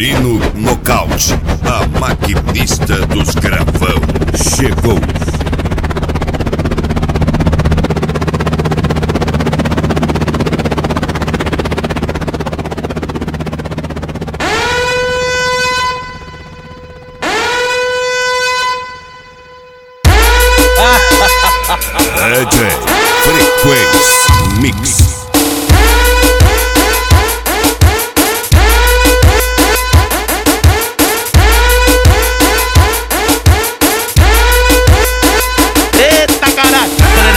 Vitorino Nocaute, a maquinista dos gravão, chegou. DJ Frequência Mix. Eita caralho!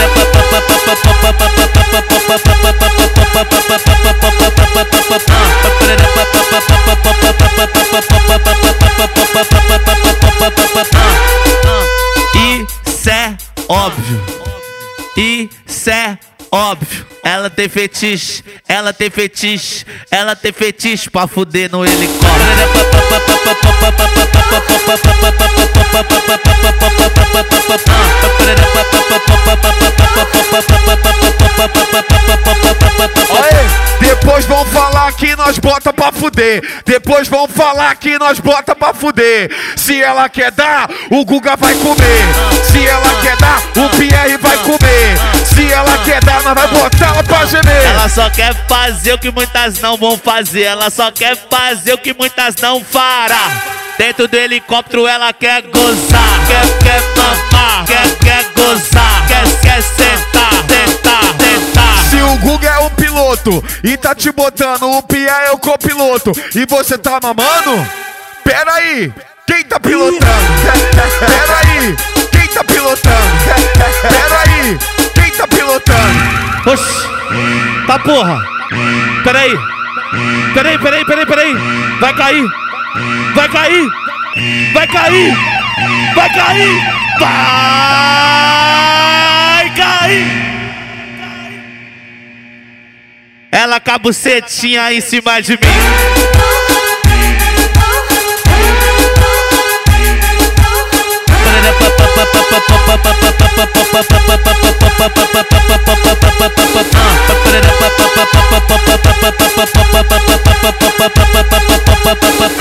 Isso é óbvio. Isso é óbvio. Ela tem fetiche, ela tem fetiche, ela tem fetiche pra fuder no helicóptero. Depois vão falar que nós bota pra fuder. Depois vão falar que nós bota pra fuder. Se ela quer dar, o Guga vai comer. Se ela quer dar, o Pierre vai comer. Se ela quer dar, nós vai botar ela pra gemer. Ela só quer fazer o que muitas não vão fazer. Ela só quer fazer o que muitas não fará. Dentro do helicóptero ela quer gozar. Quer mamar, quer gozar. Quer sentar, sentar, sentar. Se o Guga é o piloto e tá te botando, o Pierre é o copiloto e você tá mamando? Pera aí, quem tá pilotando? Pera aí, quem tá pilotando? Pera aí, quem tá pilotando? Oxi, tá porra. Peraí. Vai cair. Vai cair. Vai cair. Vai cair. Vai cair. Ela com a bucetinha em cima de mim.